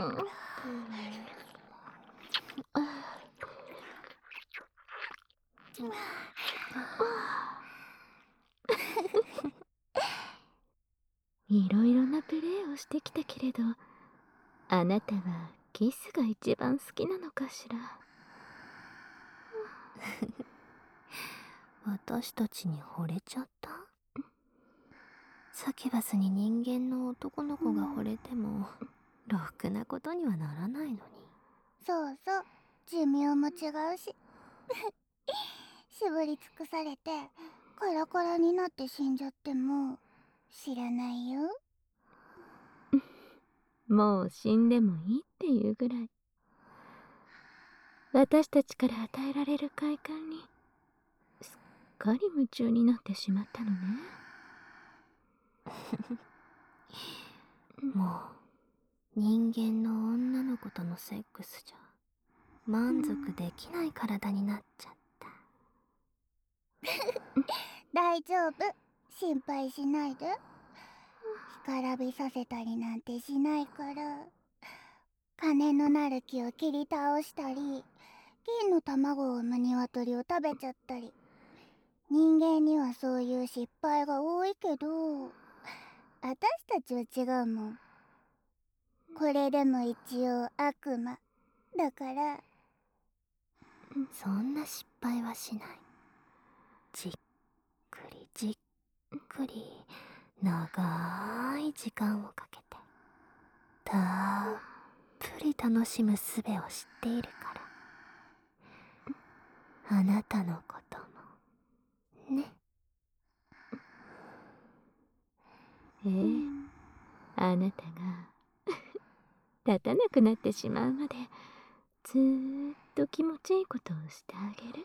いろいろなプレーをしてきたけれど、あなたはキスが一番好きなのかしら。 私たちに惚れちゃった？サキュバスに人間の男の子が惚れても、ろくなことにはならないのに。 そうそう、寿命も違うし。絞り尽くされてカラカラになって死んじゃっても知らないよ。 もう死んでもいいっていうぐらい、私たちから与えられる快感にすっかり夢中になってしまったのね。 もう人間の女の子とのセックスじゃ満足できない体になっちゃった。 大丈夫、心配しないで。干からびさせたりなんてしないから。金のなる木を切り倒したり、金の卵を産む鶏を食べちゃったり、人間にはそういう失敗が多いけど、私たちは違うもん。これでも一応悪魔だから。 そんな失敗はしない。じっくりじっくり長い時間をかけてたっぷり楽しむ術を知っているから。あなたのこともね。 あなたが立たなくなってしまうまでずーっと気持ちいいことをしてあげる。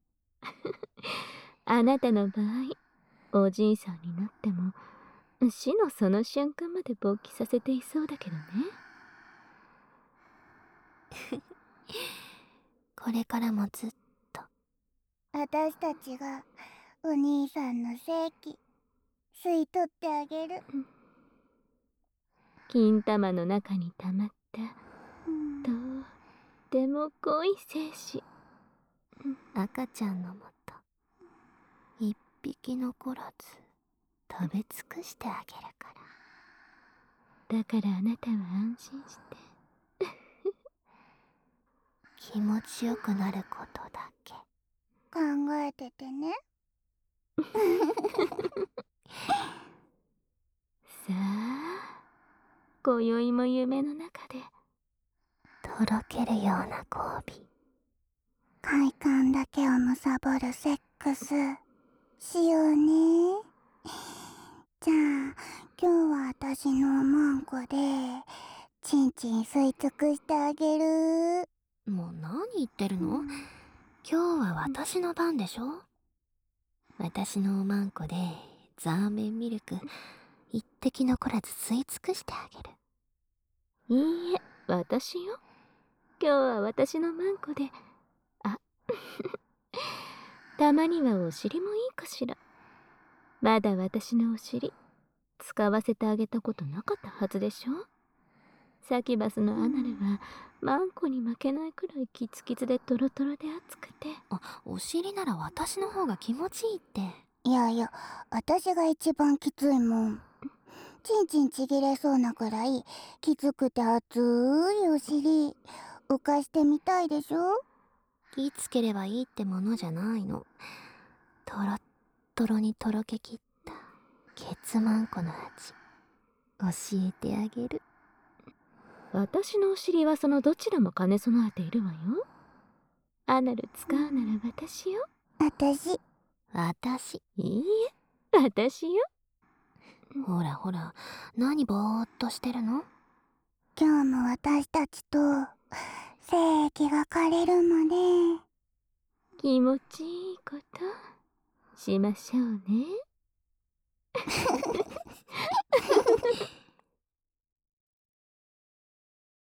あなたの場合、おじいさんになっても死のその瞬間まで勃起させていそうだけどね。 これからもずっと私たちがお兄さんの性器吸い取ってあげる。 金玉の中に溜まったとっても濃い精子、 赤ちゃんのもと一匹残らず食べ尽くしてあげるから。 だからあなたは安心して気持ちよくなることだけ考えててね。 さあ、今宵も夢の中でとろけるような交尾、 快感だけを貪るセックスしようね。じゃあ今日は私のおまんこでチンチン吸い尽くしてあげる。 もう何言ってるの？今日は私の番でしょ。私のおまんこでザーメンミルク一滴残らず吸い尽くしてあげる。 いいえ、私よ。今日は私のマンコで、あたまにはお尻もいいかしら。まだ私のお尻使わせてあげたことなかったはずでしょ。サキュバスのアナルはマンコに負けないくらいキツキツでトロトロで熱くて。 お尻なら私の方が気持ちいいって。 いやいや、私が一番きついもん。チンチンちぎれそうなくらいきつくて熱いお尻浮かしてみたいでしょ。 気つければいいってものじゃないの。トロットロにとろけきったケツマンコの味教えてあげる。 私のお尻はそのどちらも兼ね備えているわよ。アナル使うなら私よ。 私。 いいえ、私よ。 ほらほら、何ぼーっとしてるの？ 今日も私たちと精液が枯れるまで気持ちいいことしましょうね。